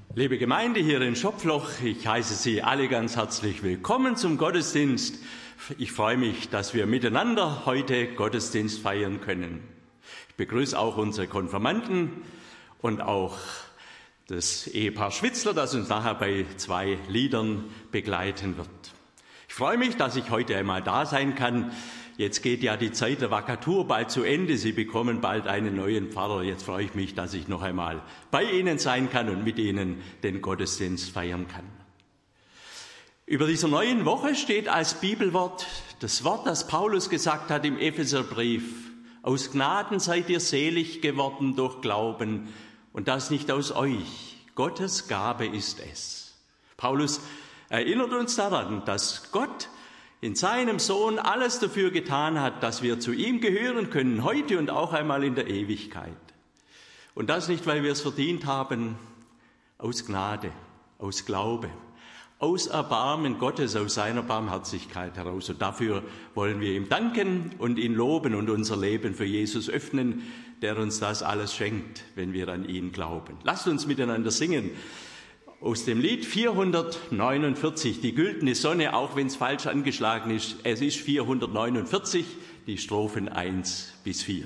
Liebe Gemeinde hier in Schopfloch, ich heiße Sie alle ganz herzlich willkommen zum Gottesdienst. Ich freue mich, dass wir miteinander heute Gottesdienst feiern können. Ich begrüße auch unsere Konfirmanden und auch das Ehepaar Schwitzler, das uns nachher bei 2 Liedern begleiten wird. Ich freue mich, dass ich heute einmal da sein kann. Jetzt geht ja die Zeit der Vakatur bald zu Ende. Sie bekommen bald einen neuen Pfarrer. Jetzt freue ich mich, dass ich noch einmal bei Ihnen sein kann und mit Ihnen den Gottesdienst feiern kann. Über dieser neuen Woche steht als Bibelwort das Wort, das Paulus gesagt hat im Epheserbrief. Aus Gnaden seid ihr selig geworden durch Glauben und das nicht aus euch. Gottes Gabe ist es. Paulus erinnert uns daran, dass Gott in seinem Sohn alles dafür getan hat, dass wir zu ihm gehören können, heute und auch einmal in der Ewigkeit. Und das nicht, weil wir es verdient haben, aus Gnade, aus Glaube, aus Erbarmen Gottes, aus seiner Barmherzigkeit heraus. Und dafür wollen wir ihm danken und ihn loben und unser Leben für Jesus öffnen, der uns das alles schenkt, wenn wir an ihn glauben. Lasst uns miteinander singen. Aus dem Lied 449, die güldene Sonne, auch wenn es falsch angeschlagen ist, es ist 449, die Strophen 1 bis 4.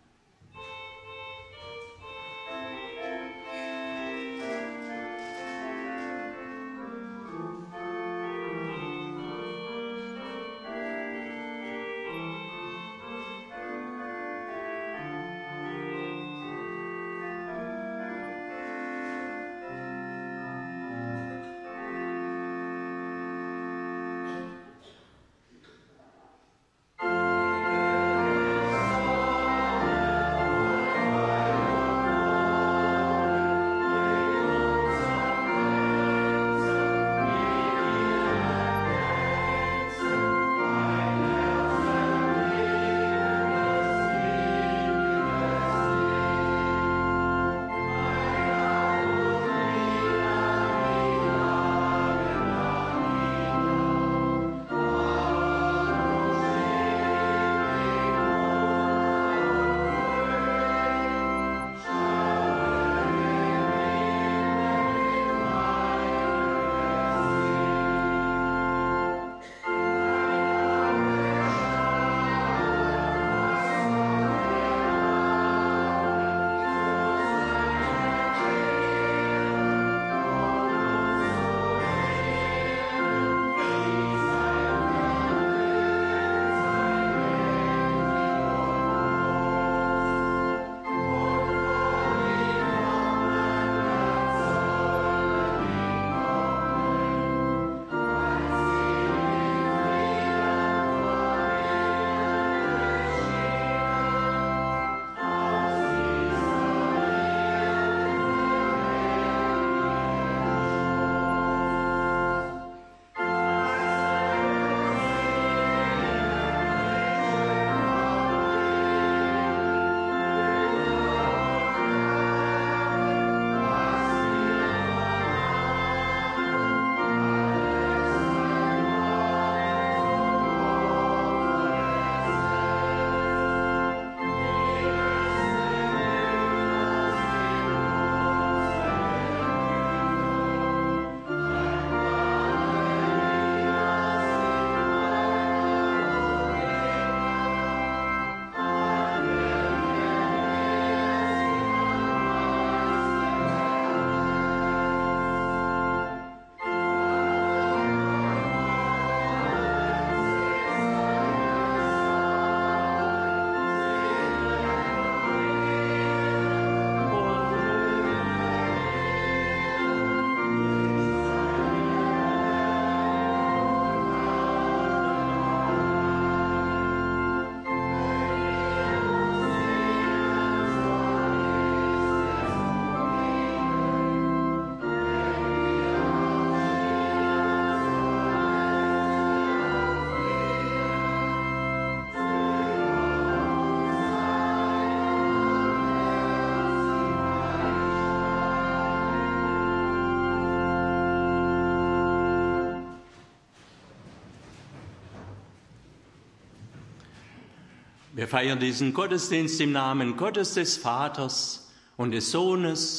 Wir feiern diesen Gottesdienst im Namen Gottes des Vaters und des Sohnes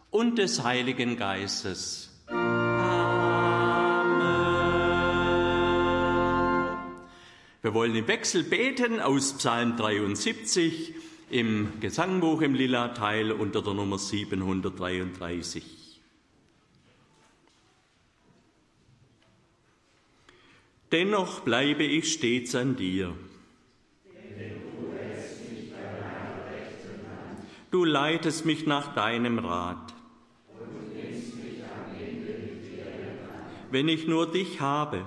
und des Heiligen Geistes. Wir wollen im Wechsel beten aus Psalm 73 im Gesangbuch im Lila-Teil unter der Nummer 733. Dennoch bleibe ich stets an dir. Du leitest mich nach deinem Rat. Wenn ich nur dich habe,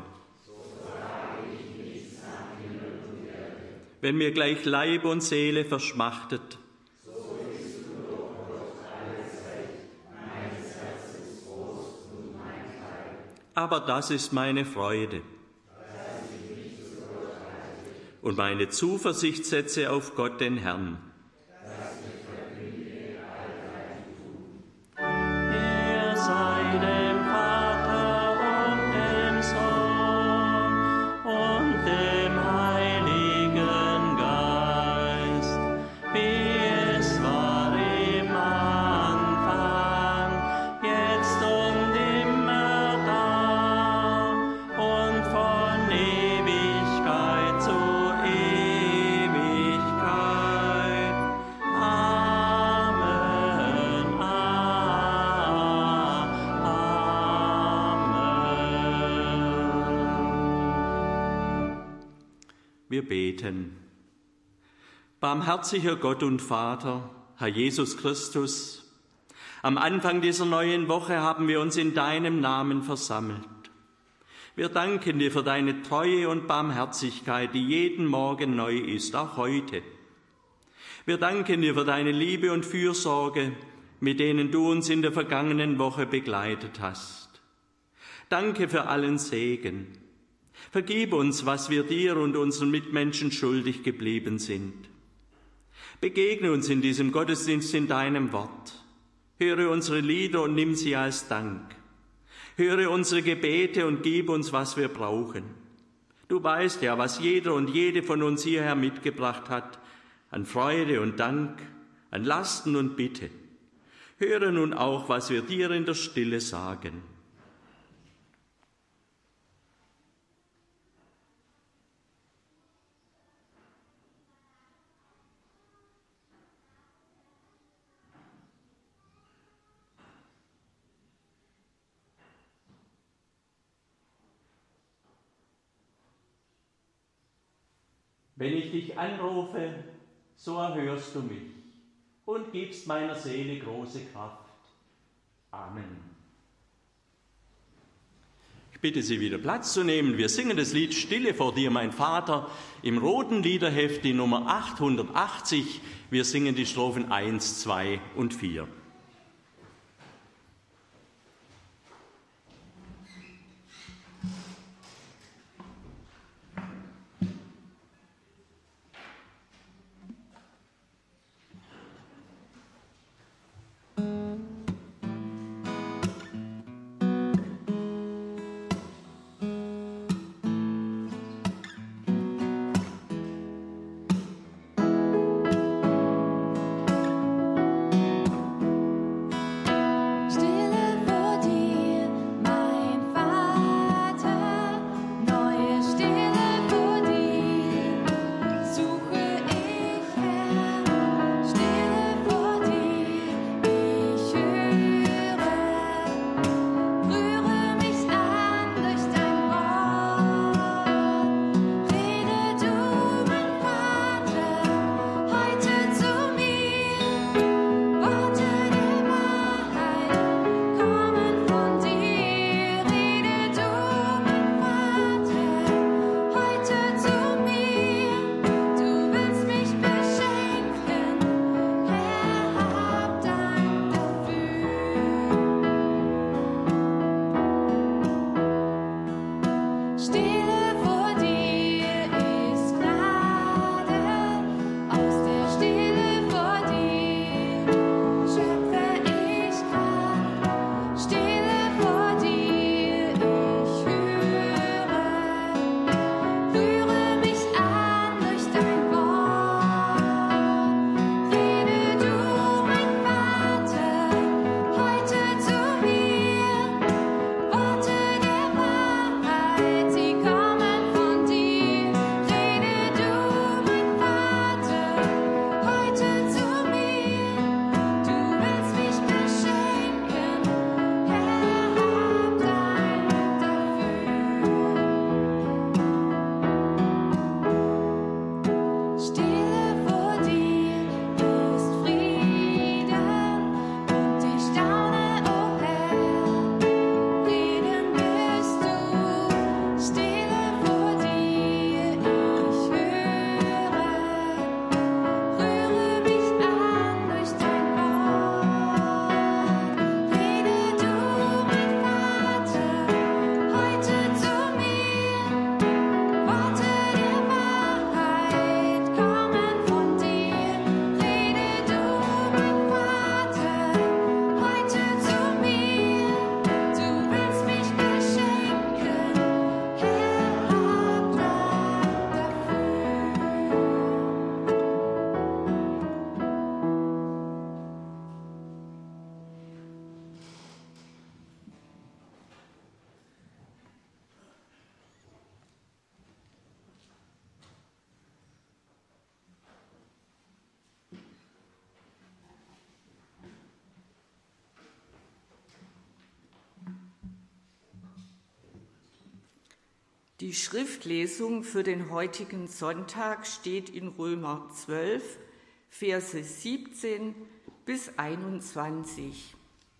wenn mir gleich Leib und Seele verschmachtet, aber das ist meine Freude. Und meine Zuversicht setze auf Gott, den Herrn. Er sei dem Vater und dem Sohn und dem Heiligen Geist, wie es war im Anfang, jetzt und immer da und von Ewigkeit zu Ewigkeit. Amen. Amen. Wir beten. Barmherziger Gott und Vater, Herr Jesus Christus, am Anfang dieser neuen Woche haben wir uns in deinem Namen versammelt. Wir danken dir für deine Treue und Barmherzigkeit, die jeden Morgen neu ist, auch heute. Wir danken dir für deine Liebe und Fürsorge, mit denen du uns in der vergangenen Woche begleitet hast. Danke für allen Segen. Vergib uns, was wir dir und unseren Mitmenschen schuldig geblieben sind. Begegne uns in diesem Gottesdienst in deinem Wort. Höre unsere Lieder und nimm sie als Dank. Höre unsere Gebete und gib uns, was wir brauchen. Du weißt ja, was jeder und jede von uns hierher mitgebracht hat, an Freude und Dank, an Lasten und Bitte. Höre nun auch, was wir dir in der Stille sagen. Wenn ich dich anrufe, so erhörst du mich und gibst meiner Seele große Kraft. Amen. Ich bitte Sie wieder Platz zu nehmen. Wir singen das Lied Stille vor dir, mein Vater, im roten Liederheft, die Nummer 880. Wir singen die Strophen 1, 2 und 4. Die Schriftlesung für den heutigen Sonntag steht in Römer 12, Verse 17 bis 21.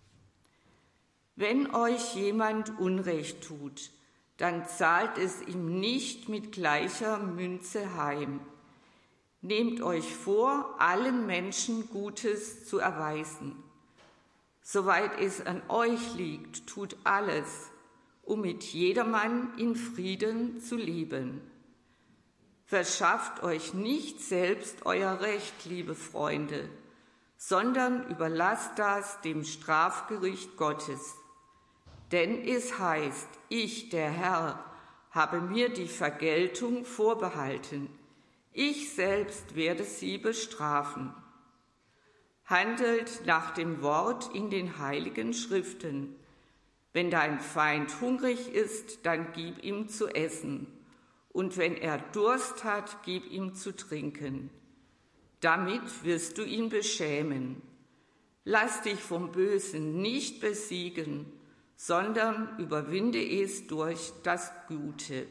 Wenn euch jemand Unrecht tut, dann zahlt es ihm nicht mit gleicher Münze heim. Nehmt euch vor, allen Menschen Gutes zu erweisen. Soweit es an euch liegt, tut alles, um mit jedermann in Frieden zu leben. Verschafft euch nicht selbst euer Recht, liebe Freunde, sondern überlasst das dem Strafgericht Gottes. Denn es heißt, ich, der Herr, habe mir die Vergeltung vorbehalten. Ich selbst werde sie bestrafen. Handelt nach dem Wort in den heiligen Schriften. Wenn dein Feind hungrig ist, dann gib ihm zu essen. Und wenn er Durst hat, gib ihm zu trinken. Damit wirst du ihn beschämen. Lass dich vom Bösen nicht besiegen, sondern überwinde es durch das Gute.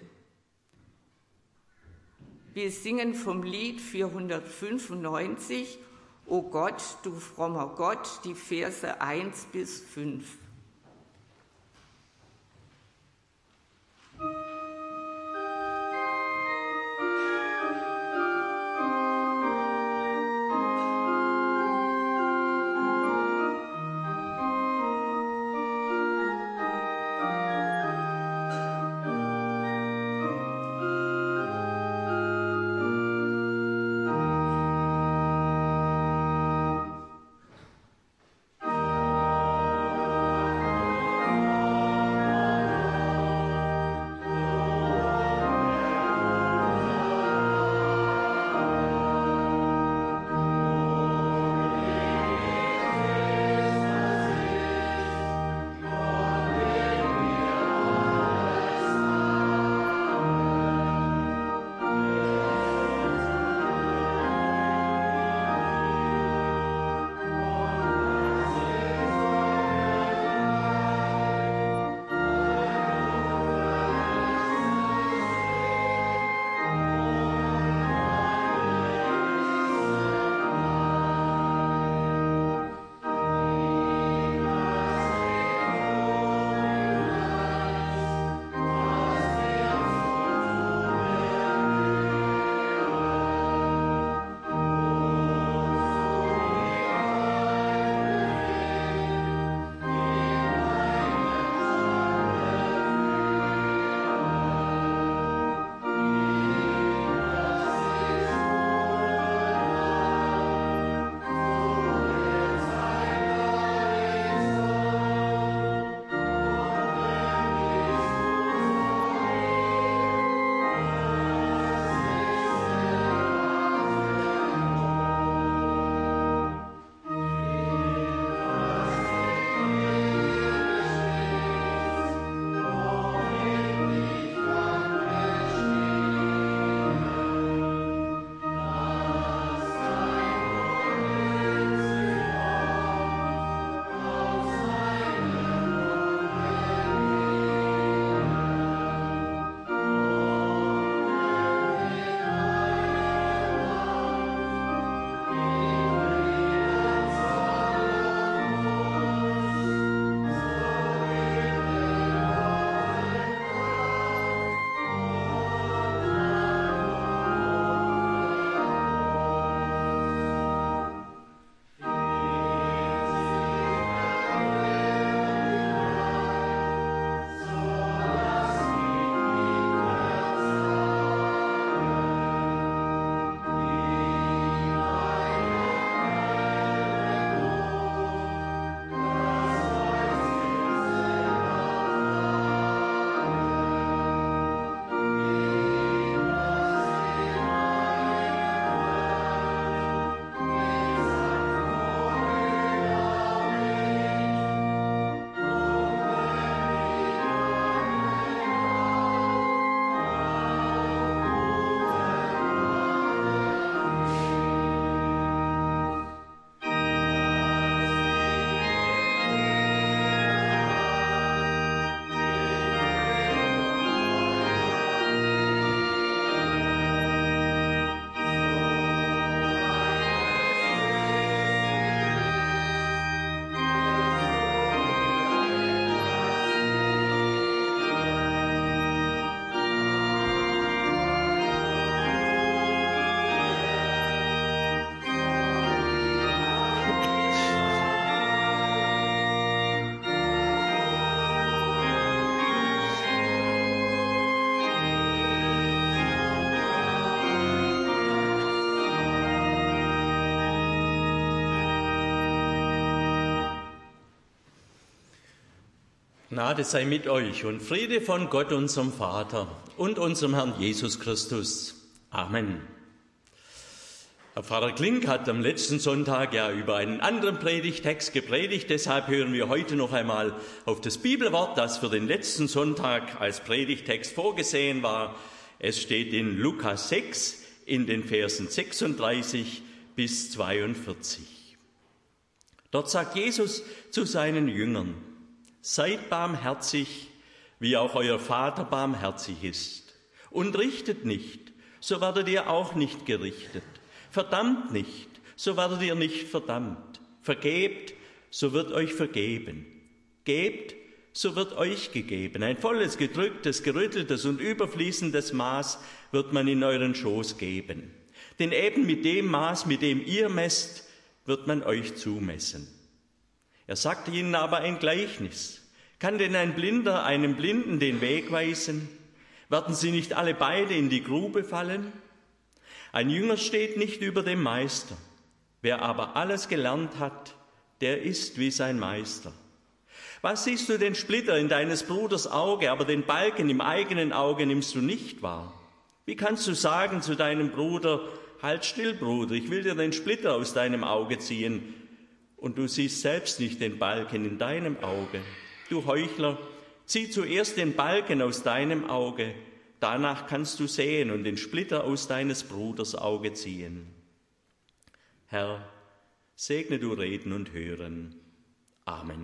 Wir singen vom Lied 495, O Gott, du frommer Gott, die Verse 1 bis 5. Gnade sei mit euch und Friede von Gott, unserem Vater und unserem Herrn Jesus Christus. Amen. Herr Pfarrer Klink hat am letzten Sonntag ja über einen anderen Predigtext gepredigt. Deshalb hören wir heute noch einmal auf das Bibelwort, das für den letzten Sonntag als Predigtext vorgesehen war. Es steht in Lukas 6 in den Versen 36 bis 42. Dort sagt Jesus zu seinen Jüngern: Seid barmherzig, wie auch euer Vater barmherzig ist. Und richtet nicht, so werdet ihr auch nicht gerichtet. Verdammt nicht, so werdet ihr nicht verdammt. Vergebt, so wird euch vergeben. Gebt, so wird euch gegeben. Ein volles, gedrücktes, gerütteltes und überfließendes Maß wird man in euren Schoß geben. Denn eben mit dem Maß, mit dem ihr messt, wird man euch zumessen. Er sagte ihnen aber ein Gleichnis. Kann denn ein Blinder einem Blinden den Weg weisen? Werden sie nicht alle beide in die Grube fallen? Ein Jünger steht nicht über dem Meister. Wer aber alles gelernt hat, der ist wie sein Meister. Was siehst du den Splitter in deines Bruders Auge, aber den Balken im eigenen Auge nimmst du nicht wahr? Wie kannst du sagen zu deinem Bruder: Halt still, Bruder, ich will dir den Splitter aus deinem Auge ziehen, und du siehst selbst nicht den Balken in deinem Auge? Du Heuchler, zieh zuerst den Balken aus deinem Auge, danach kannst du sehen und den Splitter aus deines Bruders Auge ziehen. Herr, segne du Reden und Hören. Amen.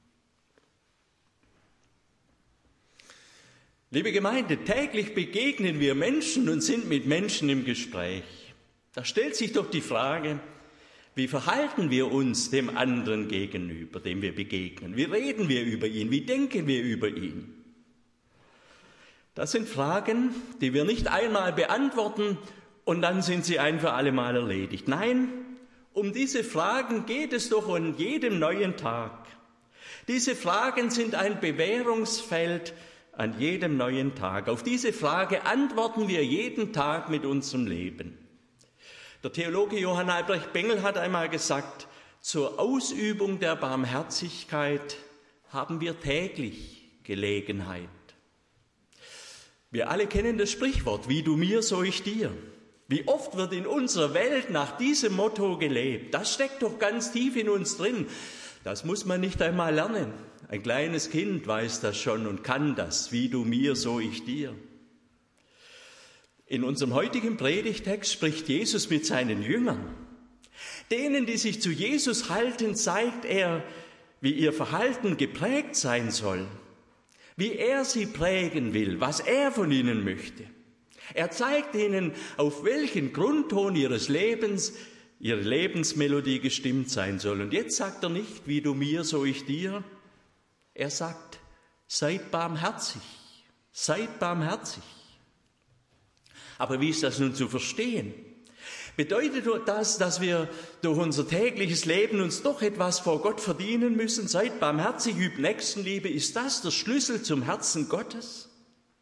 Liebe Gemeinde, täglich begegnen wir Menschen und sind mit Menschen im Gespräch. Da stellt sich doch die Frage: Wie verhalten wir uns dem anderen gegenüber, dem wir begegnen? Wie reden wir über ihn? Wie denken wir über ihn? Das sind Fragen, die wir nicht einmal beantworten und dann sind sie ein für alle Mal erledigt. Nein, um diese Fragen geht es doch an jedem neuen Tag. Diese Fragen sind ein Bewährungsfeld an jedem neuen Tag. Auf diese Frage antworten wir jeden Tag mit unserem Leben. Der Theologe Johann Albrecht Bengel hat einmal gesagt: Zur Ausübung der Barmherzigkeit haben wir täglich Gelegenheit. Wir alle kennen das Sprichwort: Wie du mir, so ich dir. Wie oft wird in unserer Welt nach diesem Motto gelebt? Das steckt doch ganz tief in uns drin. Das muss man nicht einmal lernen. Ein kleines Kind weiß das schon und kann das: Wie du mir, so ich dir. In unserem heutigen Predigtext spricht Jesus mit seinen Jüngern. Denen, die sich zu Jesus halten, zeigt er, wie ihr Verhalten geprägt sein soll, wie er sie prägen will, was er von ihnen möchte. Er zeigt ihnen, auf welchen Grundton ihres Lebens ihre Lebensmelodie gestimmt sein soll. Und jetzt sagt er nicht: Wie du mir, so ich dir. Er sagt: Seid barmherzig, seid barmherzig. Aber wie ist das nun zu verstehen? Bedeutet das, dass wir durch unser tägliches Leben uns doch etwas vor Gott verdienen müssen? Seid barmherzig, übt Nächstenliebe. Ist das der Schlüssel zum Herzen Gottes?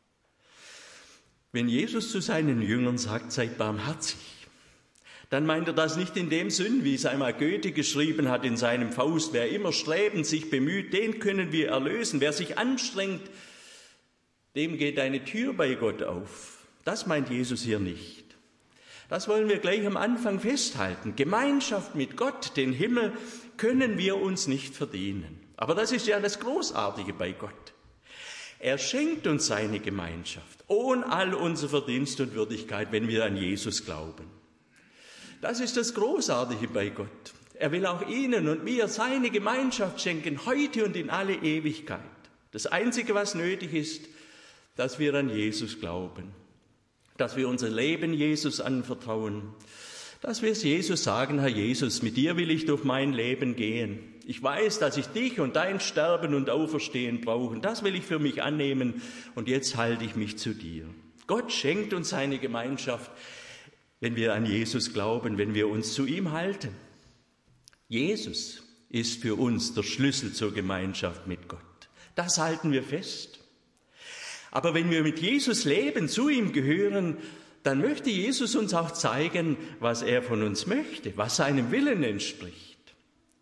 Wenn Jesus zu seinen Jüngern sagt: Seid barmherzig, dann meint er das nicht in dem Sinn, wie es einmal Goethe geschrieben hat in seinem Faust: Wer immer strebend sich bemüht, den können wir erlösen. Wer sich anstrengt, dem geht eine Tür bei Gott auf. Das meint Jesus hier nicht. Das wollen wir gleich am Anfang festhalten. Gemeinschaft mit Gott, den Himmel, können wir uns nicht verdienen. Aber das ist ja das Großartige bei Gott. Er schenkt uns seine Gemeinschaft, ohne all unser Verdienst und Würdigkeit, wenn wir an Jesus glauben. Das ist das Großartige bei Gott. Er will auch Ihnen und mir seine Gemeinschaft schenken, heute und in alle Ewigkeit. Das Einzige, was nötig ist, dass wir an Jesus glauben, dass wir unser Leben Jesus anvertrauen, dass wir es Jesus sagen: Herr Jesus, mit dir will ich durch mein Leben gehen. Ich weiß, dass ich dich und dein Sterben und Auferstehen brauche. Das will ich für mich annehmen und jetzt halte ich mich zu dir. Gott schenkt uns seine Gemeinschaft, wenn wir an Jesus glauben, wenn wir uns zu ihm halten. Jesus ist für uns der Schlüssel zur Gemeinschaft mit Gott. Das halten wir fest. Aber wenn wir mit Jesus leben, zu ihm gehören, dann möchte Jesus uns auch zeigen, was er von uns möchte, was seinem Willen entspricht.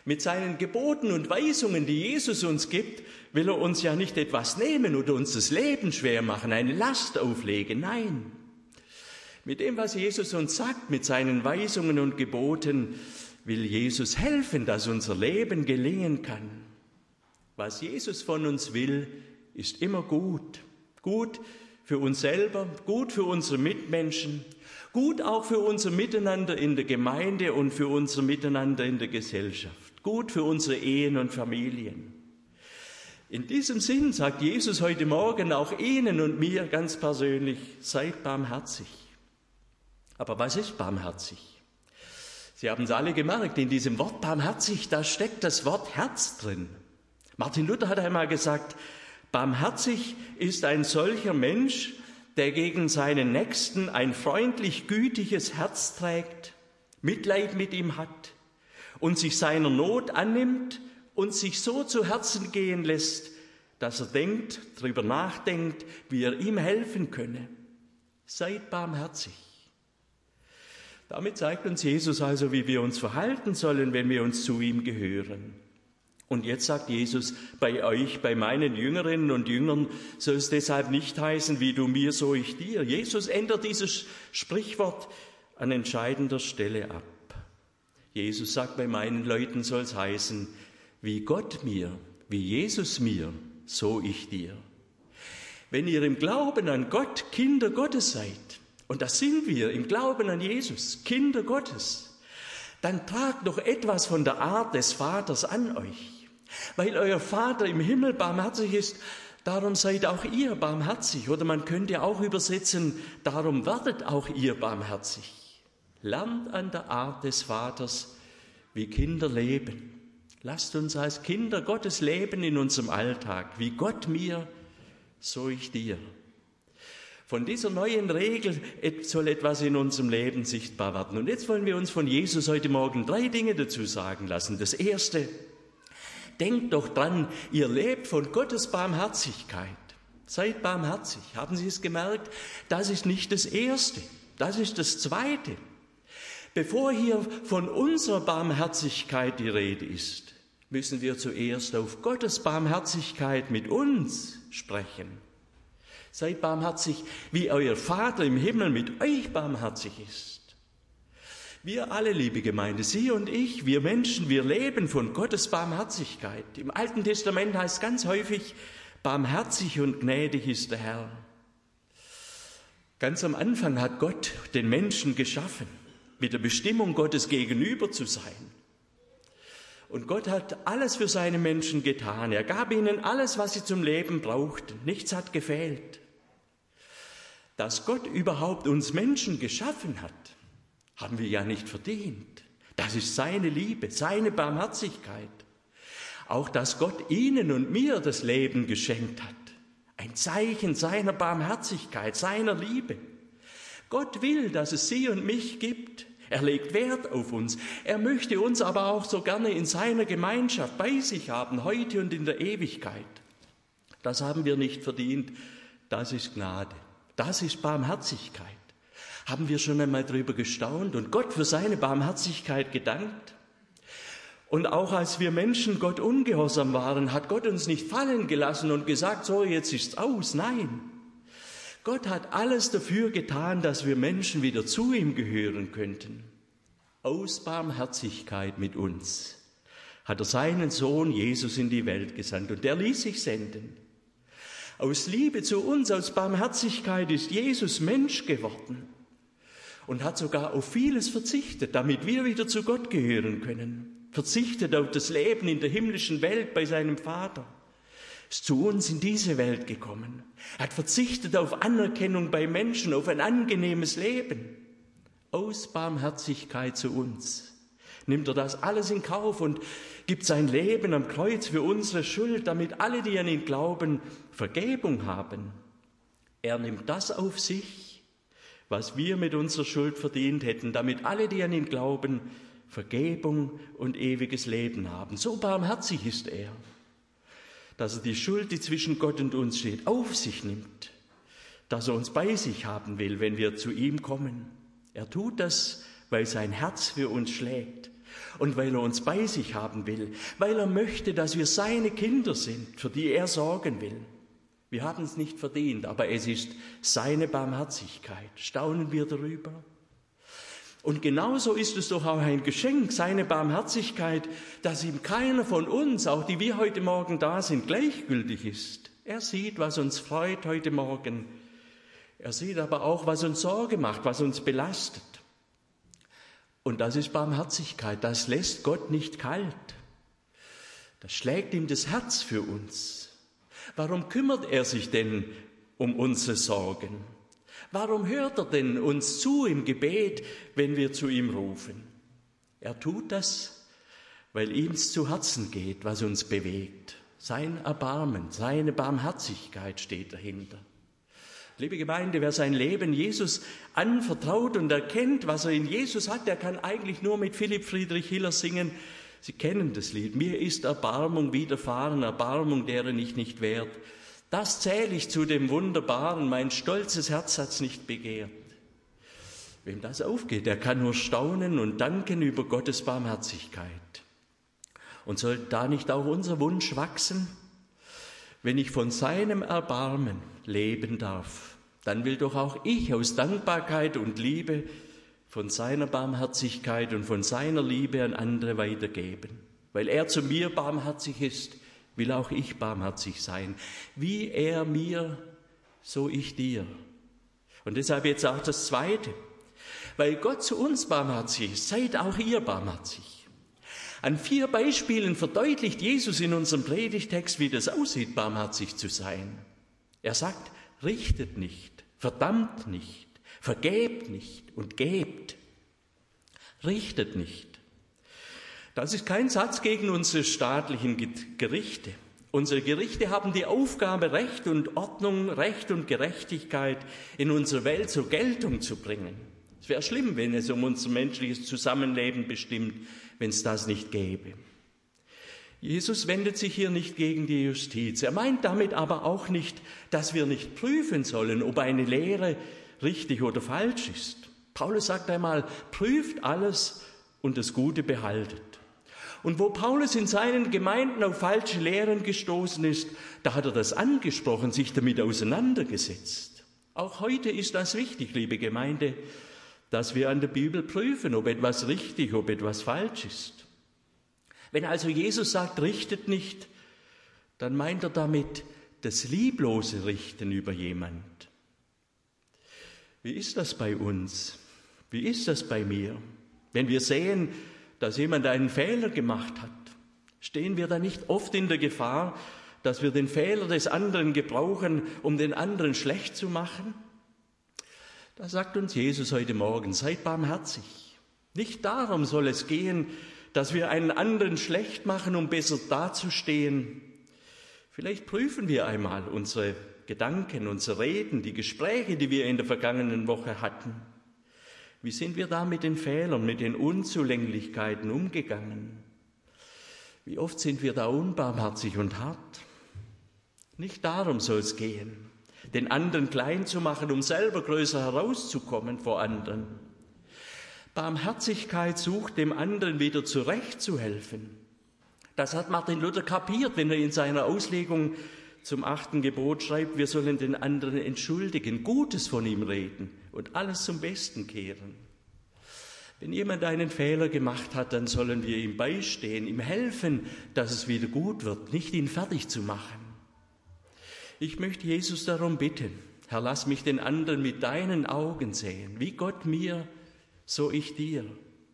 Mit seinen Geboten und Weisungen, die Jesus uns gibt, will er uns ja nicht etwas nehmen oder uns das Leben schwer machen, eine Last auflegen. Nein, mit dem, was Jesus uns sagt, mit seinen Weisungen und Geboten, will Jesus helfen, dass unser Leben gelingen kann. Was Jesus von uns will, ist immer gut. Gut für uns selber, gut für unsere Mitmenschen, gut auch für unser Miteinander in der Gemeinde und für unser Miteinander in der Gesellschaft. Gut für unsere Ehen und Familien. In diesem Sinn sagt Jesus heute Morgen auch Ihnen und mir ganz persönlich, seid barmherzig. Aber was ist barmherzig? Sie haben es alle gemerkt, in diesem Wort barmherzig, da steckt das Wort Herz drin. Martin Luther hat einmal gesagt, barmherzig ist ein solcher Mensch, der gegen seinen Nächsten ein freundlich gütiges Herz trägt, Mitleid mit ihm hat und sich seiner Not annimmt und sich so zu Herzen gehen lässt, dass er darüber nachdenkt, wie er ihm helfen könne. Seid barmherzig. Damit zeigt uns Jesus also, wie wir uns verhalten sollen, wenn wir uns zu ihm gehören. Und jetzt sagt Jesus, bei euch, bei meinen Jüngerinnen und Jüngern, soll es deshalb nicht heißen, wie du mir, so ich dir. Jesus ändert dieses Sprichwort an entscheidender Stelle ab. Jesus sagt, bei meinen Leuten soll es heißen, wie Gott mir, wie Jesus mir, so ich dir. Wenn ihr im Glauben an Gott Kinder Gottes seid, und das sind wir im Glauben an Jesus, Kinder Gottes, dann tragt doch etwas von der Art des Vaters an euch. Weil euer Vater im Himmel barmherzig ist, darum seid auch ihr barmherzig. Oder man könnte auch übersetzen, darum werdet auch ihr barmherzig. Lernt an der Art des Vaters, wie Kinder leben. Lasst uns als Kinder Gottes leben in unserem Alltag. Wie Gott mir, so ich dir. Von dieser neuen Regel soll etwas in unserem Leben sichtbar werden. Und jetzt wollen wir uns von Jesus heute Morgen 3 Dinge dazu sagen lassen. Das erste, denkt doch dran, ihr lebt von Gottes Barmherzigkeit. Seid barmherzig. Haben Sie es gemerkt? Das ist nicht das Erste, das ist das Zweite. Bevor hier von unserer Barmherzigkeit die Rede ist, müssen wir zuerst auf Gottes Barmherzigkeit mit uns sprechen. Seid barmherzig, wie euer Vater im Himmel mit euch barmherzig ist. Wir alle, liebe Gemeinde, Sie und ich, wir Menschen, wir leben von Gottes Barmherzigkeit. Im Alten Testament heißt ganz häufig, barmherzig und gnädig ist der Herr. Ganz am Anfang hat Gott den Menschen geschaffen, mit der Bestimmung, Gottes gegenüber zu sein. Und Gott hat alles für seine Menschen getan. Er gab ihnen alles, was sie zum Leben brauchten. Nichts hat gefehlt. Dass Gott überhaupt uns Menschen geschaffen hat, haben wir ja nicht verdient. Das ist seine Liebe, seine Barmherzigkeit. Auch, dass Gott Ihnen und mir das Leben geschenkt hat. Ein Zeichen seiner Barmherzigkeit, seiner Liebe. Gott will, dass es Sie und mich gibt. Er legt Wert auf uns. Er möchte uns aber auch so gerne in seiner Gemeinschaft bei sich haben, heute und in der Ewigkeit. Das haben wir nicht verdient. Das ist Gnade. Das ist Barmherzigkeit. Haben wir schon einmal darüber gestaunt und Gott für seine Barmherzigkeit gedankt? Und auch als wir Menschen Gott ungehorsam waren, hat Gott uns nicht fallen gelassen und gesagt, so, jetzt ist's aus. Nein. Gott hat alles dafür getan, dass wir Menschen wieder zu ihm gehören könnten. Aus Barmherzigkeit mit uns hat er seinen Sohn Jesus in die Welt gesandt und der ließ sich senden. Aus Liebe zu uns, aus Barmherzigkeit ist Jesus Mensch geworden und hat sogar auf vieles verzichtet, damit wir wieder zu Gott gehören können. Verzichtet auf das Leben in der himmlischen Welt bei seinem Vater. Ist zu uns in diese Welt gekommen. Er hat verzichtet auf Anerkennung bei Menschen, auf ein angenehmes Leben. Aus Barmherzigkeit zu uns nimmt er das alles in Kauf und gibt sein Leben am Kreuz für unsere Schuld, damit alle, die an ihn glauben, Vergebung haben. Er nimmt das auf sich, was wir mit unserer Schuld verdient hätten, damit alle, die an ihn glauben, Vergebung und ewiges Leben haben. So barmherzig ist er, dass er die Schuld, die zwischen Gott und uns steht, auf sich nimmt, dass er uns bei sich haben will, wenn wir zu ihm kommen. Er tut das, weil sein Herz für uns schlägt, und weil er uns bei sich haben will, weil er möchte, dass wir seine Kinder sind, für die er sorgen will. Wir haben es nicht verdient, aber es ist seine Barmherzigkeit. Staunen wir darüber? Und genauso ist es doch auch ein Geschenk, seine Barmherzigkeit, dass ihm keiner von uns, auch die wir heute Morgen da sind, gleichgültig ist. Er sieht, was uns freut heute Morgen. Er sieht aber auch, was uns Sorge macht, was uns belastet. Und das ist Barmherzigkeit, das lässt Gott nicht kalt. Das schlägt ihm das Herz für uns. Warum kümmert er sich denn um unsere Sorgen? Warum hört er denn uns zu im Gebet, wenn wir zu ihm rufen? Er tut das, weil ihm es zu Herzen geht, was uns bewegt. Sein Erbarmen, seine Barmherzigkeit steht dahinter. Liebe Gemeinde, wer sein Leben Jesus anvertraut und erkennt, was er in Jesus hat, der kann eigentlich nur mit Philipp Friedrich Hiller singen. Sie kennen das Lied. Mir ist Erbarmung widerfahren, Erbarmung, deren ich nicht wert. Das zähle ich zu dem Wunderbaren, mein stolzes Herz hat's nicht begehrt. Wem das aufgeht, der kann nur staunen und danken über Gottes Barmherzigkeit. Und soll da nicht auch unser Wunsch wachsen? Wenn ich von seinem Erbarmen leben darf, dann will doch auch ich aus Dankbarkeit und Liebe von seiner Barmherzigkeit und von seiner Liebe an andere weitergeben. Weil er zu mir barmherzig ist, will auch ich barmherzig sein. Wie er mir, so ich dir. Und deshalb jetzt auch das Zweite. Weil Gott zu uns barmherzig ist, seid auch ihr barmherzig. An 4 Beispielen verdeutlicht Jesus in unserem Predigtext, wie das aussieht, barmherzig zu sein. Er sagt, richtet nicht, verdammt nicht, vergebt nicht und gebt. Richtet nicht. Das ist kein Satz gegen unsere staatlichen Gerichte. Unsere Gerichte haben die Aufgabe, Recht und Ordnung, Recht und Gerechtigkeit in unserer Welt zur Geltung zu bringen. Es wäre schlimm, wenn es um unser menschliches Zusammenleben bestimmt, wenn es das nicht gäbe. Jesus wendet sich hier nicht gegen die Justiz. Er meint damit aber auch nicht, dass wir nicht prüfen sollen, ob eine Lehre richtig oder falsch ist. Paulus sagt einmal, prüft alles und das Gute behaltet. Und wo Paulus in seinen Gemeinden auf falsche Lehren gestoßen ist, da hat er das angesprochen, sich damit auseinandergesetzt. Auch heute ist das wichtig, liebe Gemeinde, dass wir an der Bibel prüfen, ob etwas richtig, ob etwas falsch ist. Wenn also Jesus sagt, richtet nicht, dann meint er damit das lieblose Richten über jemand. Wie ist das bei uns? Wie ist das bei mir? Wenn wir sehen, dass jemand einen Fehler gemacht hat, stehen wir da nicht oft in der Gefahr, dass wir den Fehler des anderen gebrauchen, um den anderen schlecht zu machen? Da sagt uns Jesus heute Morgen, seid barmherzig. Nicht darum soll es gehen, dass wir einen anderen schlecht machen, um besser dazustehen. Vielleicht prüfen wir einmal unsere Gedanken, unsere Reden, die Gespräche, die wir in der vergangenen Woche hatten. Wie sind wir da mit den Fehlern, mit den Unzulänglichkeiten umgegangen? Wie oft sind wir da unbarmherzig und hart? Nicht darum soll es gehen, den anderen klein zu machen, um selber größer herauszukommen vor anderen. Barmherzigkeit sucht, dem anderen wieder zurechtzuhelfen. Das hat Martin Luther kapiert, wenn er in seiner Auslegung zum 8. Gebot schreibt, wir sollen den anderen entschuldigen, Gutes von ihm reden und alles zum Besten kehren. Wenn jemand einen Fehler gemacht hat, dann sollen wir ihm beistehen, ihm helfen, dass es wieder gut wird, nicht ihn fertig zu machen. Ich möchte Jesus darum bitten, Herr, lass mich den anderen mit deinen Augen sehen, wie Gott mir, so ich dir.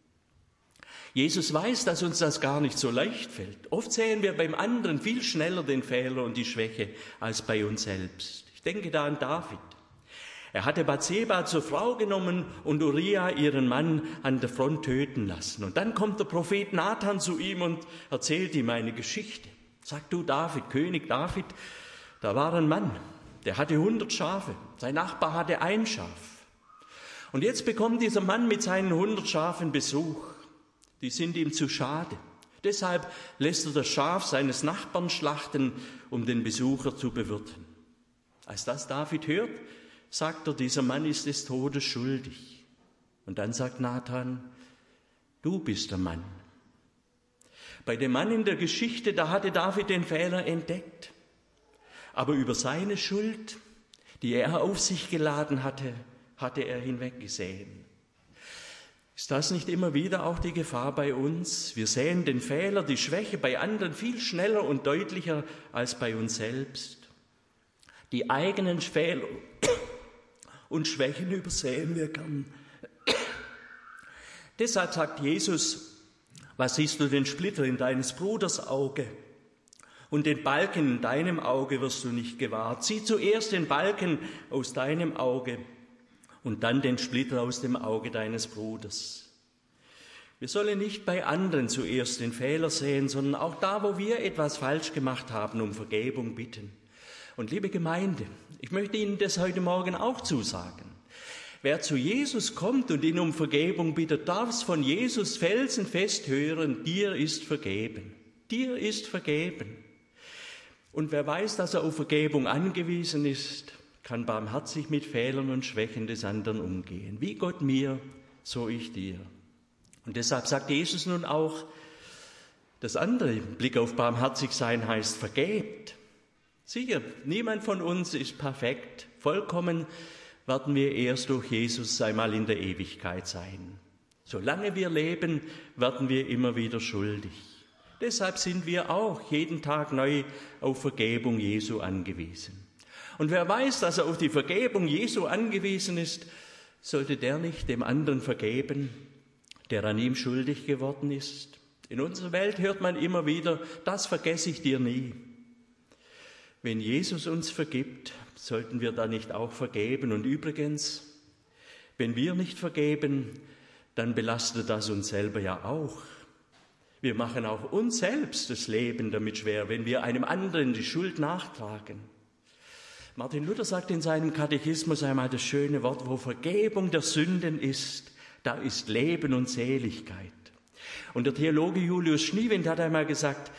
Jesus weiß, dass uns das gar nicht so leicht fällt. Oft sehen wir beim anderen viel schneller den Fehler und die Schwäche als bei uns selbst. Ich denke da an David. Er hatte Bathseba zur Frau genommen und Uria, ihren Mann, an der Front töten lassen. Und dann kommt der Prophet Nathan zu ihm und erzählt ihm eine Geschichte. Sagt du David, König David, da war ein Mann, der hatte 100 Schafe. Sein Nachbar hatte ein Schaf. Und jetzt bekommt dieser Mann mit seinen 100 Schafen Besuch. Die sind ihm zu schade. Deshalb lässt er das Schaf seines Nachbarn schlachten, um den Besucher zu bewirten. Als das David hört, sagt er, dieser Mann ist des Todes schuldig. Und dann sagt Nathan, du bist der Mann, Bei dem Mann in der Geschichte, da hatte David den Fehler entdeckt. Aber über seine Schuld, die er auf sich geladen hatte, hatte er hinweggesehen. Ist das nicht immer wieder auch die Gefahr bei uns? Wir sehen den Fehler, die Schwäche bei anderen viel schneller und deutlicher als bei uns selbst. Die eigenen Fehler und Schwächen übersehen wir gern. Deshalb sagt Jesus, was siehst du den Splitter in deines Bruders Auge und den Balken in deinem Auge wirst du nicht gewahr. Zieh zuerst den Balken aus deinem Auge und dann den Splitter aus dem Auge deines Bruders. Wir sollen nicht bei anderen zuerst den Fehler sehen, sondern auch da, wo wir etwas falsch gemacht haben, um Vergebung bitten. Und liebe Gemeinde, ich möchte Ihnen das heute Morgen auch zusagen. Wer zu Jesus kommt und ihn um Vergebung bittet, darf es von Jesus felsenfest hören, dir ist vergeben. Dir ist vergeben. Und wer weiß, dass er auf Vergebung angewiesen ist, kann barmherzig mit Fehlern und Schwächen des anderen umgehen. Wie Gott mir, so ich dir. Und deshalb sagt Jesus nun auch, das andere Blick auf barmherzig sein heißt, vergebt. Sicher, niemand von uns ist perfekt, vollkommen werden wir erst durch Jesus einmal in der Ewigkeit sein. Solange wir leben, werden wir immer wieder schuldig. Deshalb sind wir auch jeden Tag neu auf Vergebung Jesu angewiesen. Und wer weiß, dass er auf die Vergebung Jesu angewiesen ist, sollte der nicht dem anderen vergeben, der an ihm schuldig geworden ist. In unserer Welt hört man immer wieder, das vergesse ich dir nie. Wenn Jesus uns vergibt, sollten wir da nicht auch vergeben? Und übrigens, wenn wir nicht vergeben, dann belastet das uns selber ja auch. Wir machen auch uns selbst das Leben damit schwer, wenn wir einem anderen die Schuld nachtragen. Martin Luther sagt in seinem Katechismus einmal das schöne Wort, wo Vergebung der Sünden ist, da ist Leben und Seligkeit. Und der Theologe Julius Schniewind hat einmal gesagt,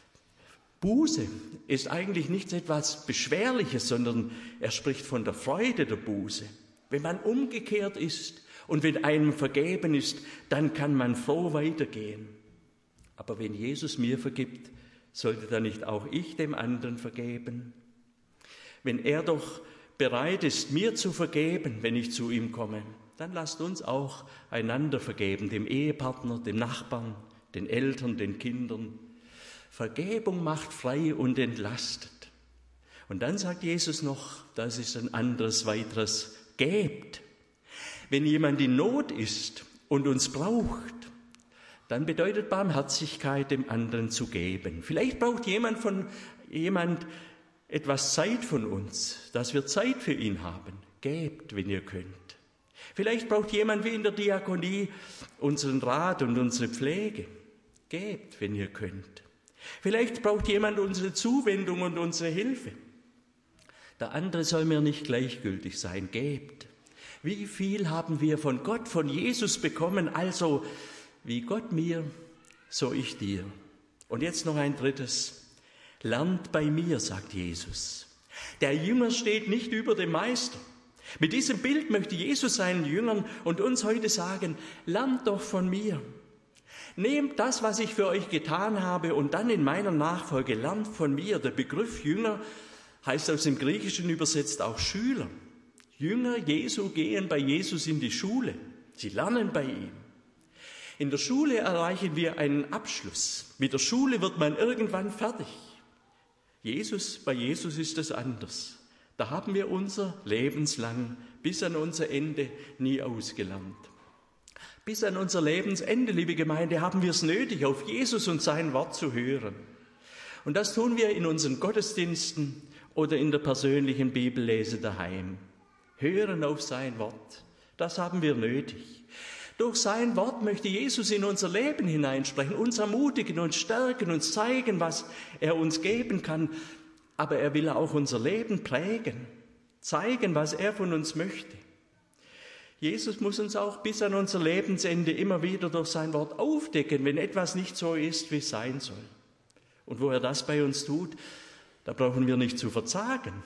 Buße ist eigentlich nichts etwas Beschwerliches, sondern er spricht von der Freude der Buße. Wenn man umgekehrt ist und wenn einem vergeben ist, dann kann man froh weitergehen. Aber wenn Jesus mir vergibt, sollte dann nicht auch ich dem anderen vergeben? Wenn er doch bereit ist, mir zu vergeben, wenn ich zu ihm komme, dann lasst uns auch einander vergeben, dem Ehepartner, dem Nachbarn, den Eltern, den Kindern. Vergebung macht frei und entlastet. Und dann sagt Jesus noch, das ist ein anderes, weiteres, gebt. Wenn jemand in Not ist und uns braucht, dann bedeutet Barmherzigkeit, dem anderen zu geben. Vielleicht braucht jemand etwas Zeit von uns, dass wir Zeit für ihn haben. Gebt, wenn ihr könnt. Vielleicht braucht jemand wie in der Diakonie unseren Rat und unsere Pflege. Gebt, wenn ihr könnt. Vielleicht braucht jemand unsere Zuwendung und unsere Hilfe. Der andere soll mir nicht gleichgültig sein. Gebt. Wie viel haben wir von Gott, von Jesus bekommen? Also, wie Gott mir, so ich dir. Und jetzt noch ein drittes. Lernt bei mir, sagt Jesus. Der Jünger steht nicht über dem Meister. Mit diesem Bild möchte Jesus seinen Jüngern und uns heute sagen, lernt doch von mir. Nehmt das, was ich für euch getan habe und dann in meiner Nachfolge lernt von mir. Der Begriff Jünger heißt aus dem Griechischen übersetzt auch Schüler. Jünger Jesu gehen bei Jesus in die Schule. Sie lernen bei ihm. In der Schule erreichen wir einen Abschluss. Mit der Schule wird man irgendwann fertig. Bei Jesus ist es anders. Da haben wir unser Lebenslang bis an unser Ende nie ausgelernt. Bis an unser Lebensende, liebe Gemeinde, haben wir es nötig, auf Jesus und sein Wort zu hören. Und das tun wir in unseren Gottesdiensten oder in der persönlichen Bibellese daheim. Hören auf sein Wort, das haben wir nötig. Durch sein Wort möchte Jesus in unser Leben hineinsprechen, uns ermutigen, uns stärken, uns zeigen, was er uns geben kann. Aber er will auch unser Leben prägen, zeigen, was er von uns möchte. Jesus muss uns auch bis an unser Lebensende immer wieder durch sein Wort aufdecken, wenn etwas nicht so ist, wie es sein soll. Und wo er das bei uns tut, da brauchen wir nicht zu verzagen.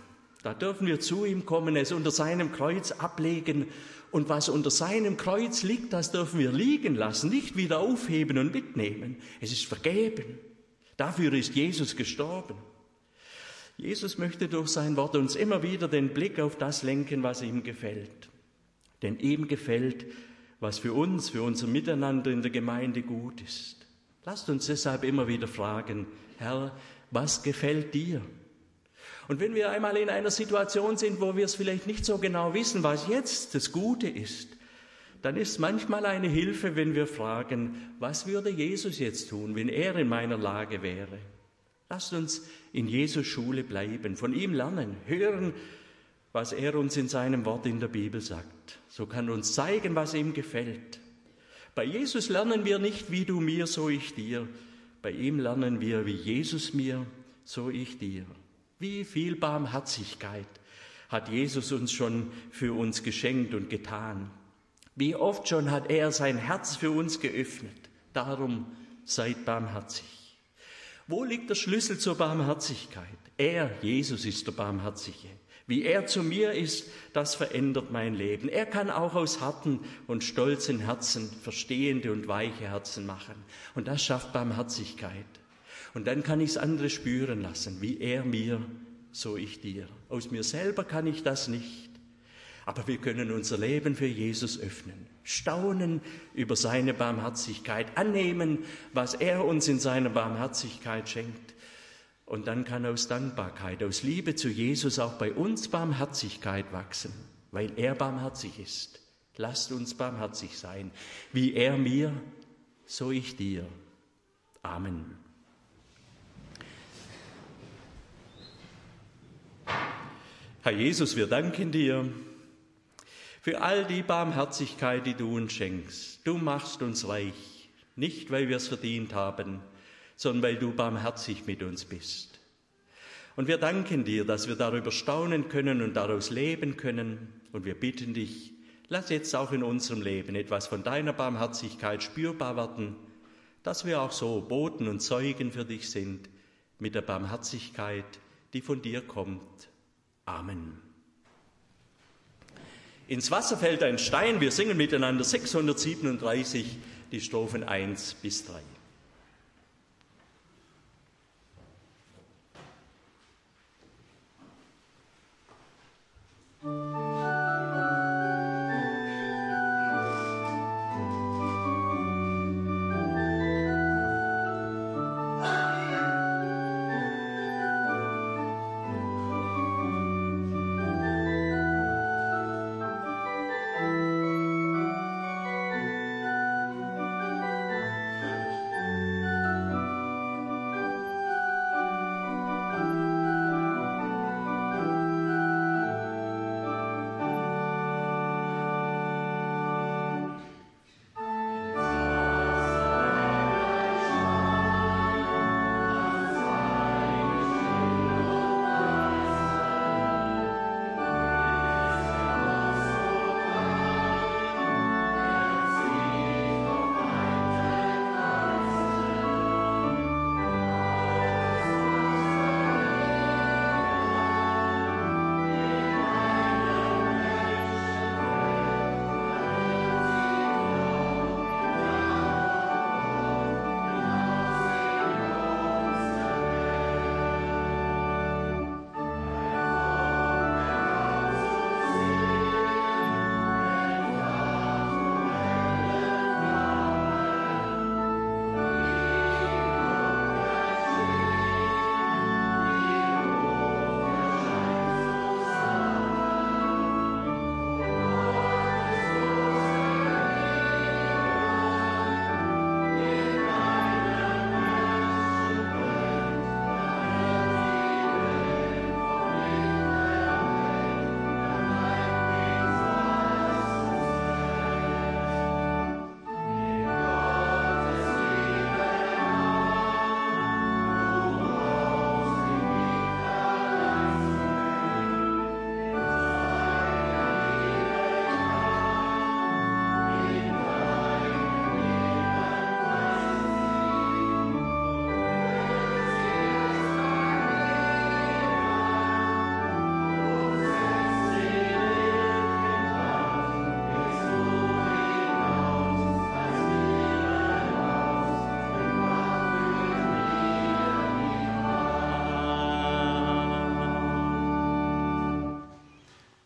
Da dürfen wir zu ihm kommen, es unter seinem Kreuz ablegen. Und was unter seinem Kreuz liegt, das dürfen wir liegen lassen, nicht wieder aufheben und mitnehmen. Es ist vergeben. Dafür ist Jesus gestorben. Jesus möchte durch sein Wort uns immer wieder den Blick auf das lenken, was ihm gefällt. Denn ihm gefällt, was für uns, für unser Miteinander in der Gemeinde gut ist. Lasst uns deshalb immer wieder fragen, Herr, was gefällt dir? Und wenn wir einmal in einer Situation sind, wo wir es vielleicht nicht so genau wissen, was jetzt das Gute ist, dann ist manchmal eine Hilfe, wenn wir fragen, was würde Jesus jetzt tun, wenn er in meiner Lage wäre? Lasst uns in Jesus Schule bleiben, von ihm lernen, hören, was er uns in seinem Wort in der Bibel sagt. So kann uns zeigen, was ihm gefällt. Bei Jesus lernen wir nicht, wie du mir, so ich dir. Bei ihm lernen wir, wie Jesus mir, so ich dir. Wie viel Barmherzigkeit hat Jesus uns schon für uns geschenkt und getan. Wie oft schon hat er sein Herz für uns geöffnet. Darum seid barmherzig. Wo liegt der Schlüssel zur Barmherzigkeit? Er, Jesus, ist der Barmherzige. Wie er zu mir ist, das verändert mein Leben. Er kann auch aus harten und stolzen Herzen verstehende und weiche Herzen machen. Und das schafft Barmherzigkeit. Und dann kann ich es andere spüren lassen, wie er mir, so ich dir. Aus mir selber kann ich das nicht. Aber wir können unser Leben für Jesus öffnen, staunen über seine Barmherzigkeit, annehmen, was er uns in seiner Barmherzigkeit schenkt. Und dann kann aus Dankbarkeit, aus Liebe zu Jesus auch bei uns Barmherzigkeit wachsen, weil er barmherzig ist. Lasst uns barmherzig sein, wie er mir, so ich dir. Amen. Herr Jesus, wir danken dir für all die Barmherzigkeit, die du uns schenkst. Du machst uns reich, nicht weil wir es verdient haben, sondern weil du barmherzig mit uns bist. Und wir danken dir, dass wir darüber staunen können und daraus leben können. Und wir bitten dich, lass jetzt auch in unserem Leben etwas von deiner Barmherzigkeit spürbar werden, dass wir auch so Boten und Zeugen für dich sind, mit der Barmherzigkeit, die von dir kommt. Amen. Ins Wasser fällt ein Stein. Wir singen miteinander 637, die Strophen 1 bis 3.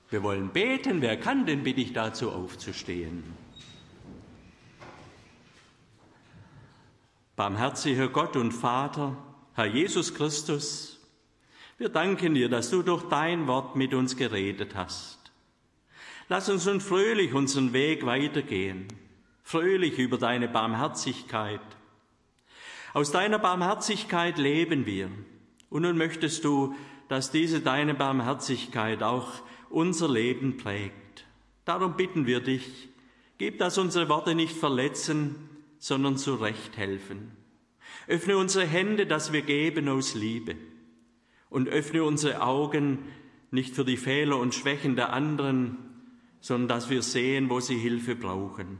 Wir wollen beten. Wer kann, den bitte ich dazu aufzustehen. Barmherziger Gott und Vater, Herr Jesus Christus, wir danken dir, dass du durch dein Wort mit uns geredet hast. Lass uns nun fröhlich unseren Weg weitergehen, fröhlich über deine Barmherzigkeit. Aus deiner Barmherzigkeit leben wir. Und nun möchtest du, dass diese deine Barmherzigkeit auch unser Leben prägt. Darum bitten wir dich, gib, dass unsere Worte nicht verletzen, sondern zurecht helfen. Öffne unsere Hände, dass wir geben aus Liebe. Und öffne unsere Augen nicht für die Fehler und Schwächen der anderen, sondern dass wir sehen, wo sie Hilfe brauchen.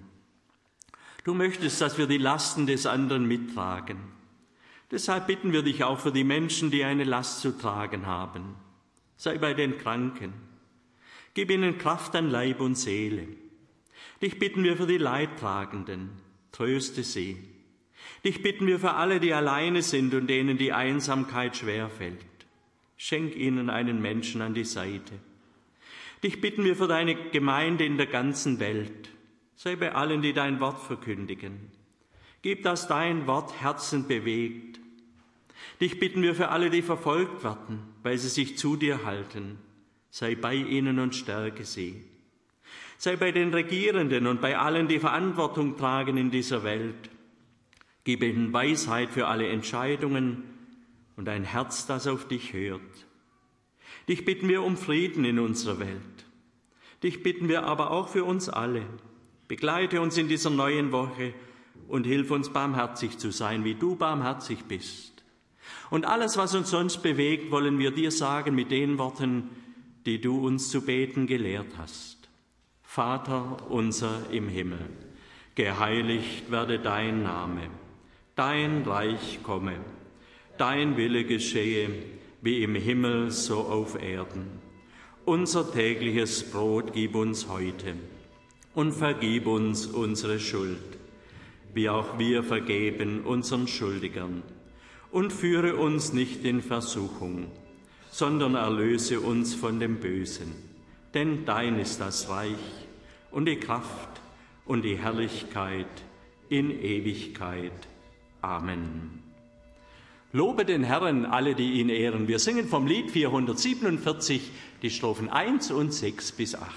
Du möchtest, dass wir die Lasten des anderen mittragen. Deshalb bitten wir dich auch für die Menschen, die eine Last zu tragen haben. Sei bei den Kranken. Gib ihnen Kraft an Leib und Seele. Dich bitten wir für die Leidtragenden. Tröste sie. Dich bitten wir für alle, die alleine sind und denen die Einsamkeit schwerfällt. Schenk ihnen einen Menschen an die Seite. Dich bitten wir für deine Gemeinde in der ganzen Welt. Sei bei allen, die dein Wort verkündigen. Gib, dass dein Wort Herzen bewegt. Dich bitten wir für alle, die verfolgt werden, weil sie sich zu dir halten. Sei bei ihnen und stärke sie. Sei bei den Regierenden und bei allen, die Verantwortung tragen in dieser Welt. Gib ihnen Weisheit für alle Entscheidungen und ein Herz, das auf dich hört. Dich bitten wir um Frieden in unserer Welt. Dich bitten wir aber auch für uns alle. Begleite uns in dieser neuen Woche und hilf uns barmherzig zu sein, wie du barmherzig bist. Und alles, was uns sonst bewegt, wollen wir dir sagen mit den Worten, die du uns zu beten gelehrt hast. Vater unser im Himmel, geheiligt werde dein Name, dein Reich komme, dein Wille geschehe, wie im Himmel so auf Erden. Unser tägliches Brot gib uns heute und vergib uns unsere Schuld, wie auch wir vergeben unseren Schuldigern. Und führe uns nicht in Versuchung, sondern erlöse uns von dem Bösen. Denn dein ist das Reich und die Kraft und die Herrlichkeit in Ewigkeit. Amen. Lobe den Herrn, alle, die ihn ehren. Wir singen vom Lied 447 die Strophen 1 und 6 bis 8.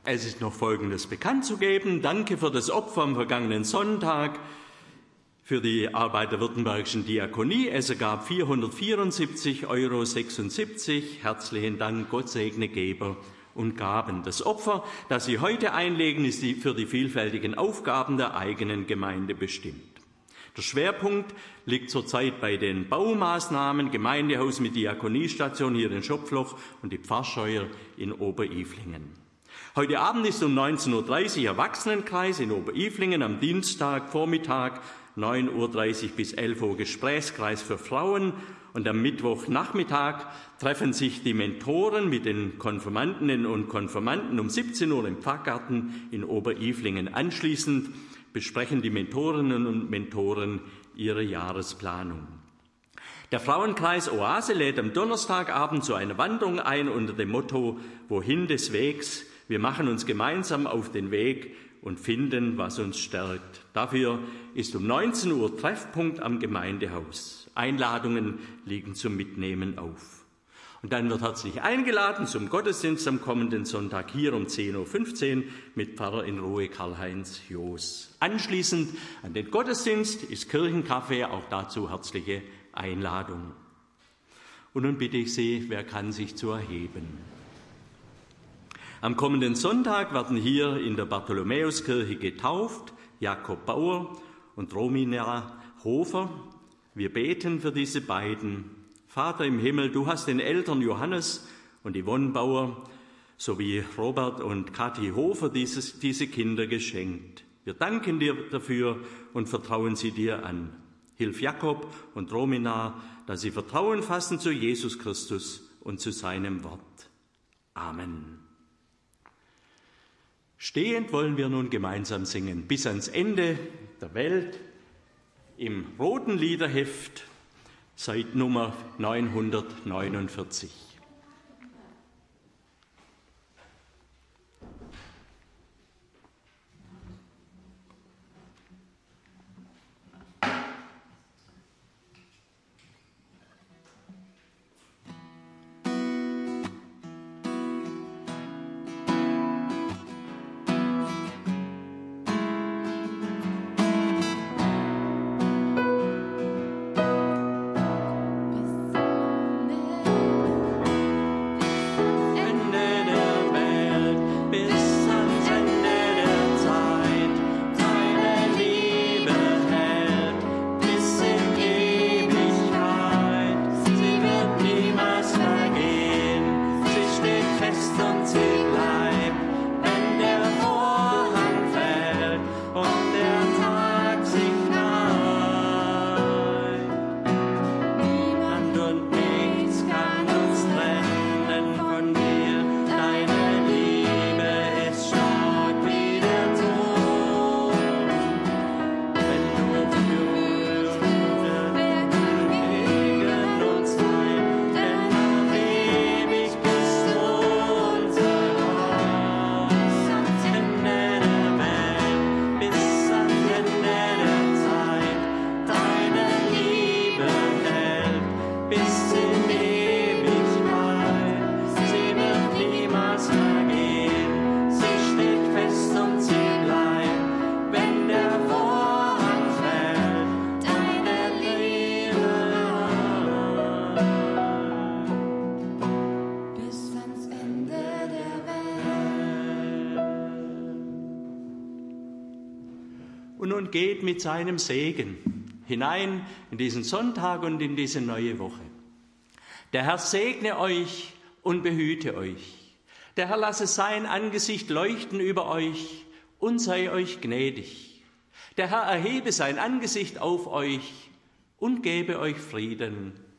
Es ist noch Folgendes bekannt zu geben. Danke für das Opfer am vergangenen Sonntag für die Arbeit der württembergischen Diakonie. Es ergab 474,76 €. Herzlichen Dank, Gott segne Geber und Gaben. Das Opfer, das Sie heute einlegen, ist für die vielfältigen Aufgaben der eigenen Gemeinde bestimmt. Der Schwerpunkt liegt zurzeit bei den Baumaßnahmen, Gemeindehaus mit Diakoniestation hier in Schopfloch und die Pfarrscheuer in Oberilflingen. Heute Abend ist um 19:30 Uhr Erwachsenenkreis in Oberilflingen, am Dienstagvormittag 9:30 Uhr bis 11 Uhr Gesprächskreis für Frauen und am Mittwochnachmittag treffen sich die Mentoren mit den Konfirmandinnen und Konfirmanden um 17 Uhr im Pfarrgarten in Oberilflingen. Anschließend besprechen die Mentorinnen und Mentoren ihre Jahresplanung. Der Frauenkreis Oase lädt am Donnerstagabend zu einer Wanderung ein unter dem Motto »Wohin des Wegs? Wir machen uns gemeinsam auf den Weg und finden, was uns stärkt«. Dafür ist um 19 Uhr Treffpunkt am Gemeindehaus. Einladungen liegen zum Mitnehmen auf. Und dann wird herzlich eingeladen zum Gottesdienst am kommenden Sonntag hier um 10:15 Uhr mit Pfarrer in Ruhe Karl-Heinz Joos. Anschließend an den Gottesdienst ist Kirchenkaffee, auch dazu herzliche Einladung. Und nun bitte ich Sie, wer kann sich zu erheben? Am kommenden Sonntag werden hier in der Bartholomäuskirche getauft Jakob Bauer und Romina Hofer. Wir beten für diese beiden. Vater im Himmel, du hast den Eltern Johannes und Yvonne Bauer sowie Robert und Kathi Hofer diese Kinder geschenkt. Wir danken dir dafür und vertrauen sie dir an. Hilf Jakob und Romina, dass sie Vertrauen fassen zu Jesus Christus und zu seinem Wort. Amen. Stehend wollen wir nun gemeinsam singen, bis ans Ende der Welt, im roten Liederheft, Seite Nummer 949. Und nun geht mit seinem Segen hinein in diesen Sonntag und in diese neue Woche. Der Herr segne euch und behüte euch. Der Herr lasse sein Angesicht leuchten über euch und sei euch gnädig. Der Herr erhebe sein Angesicht auf euch und gebe euch Frieden.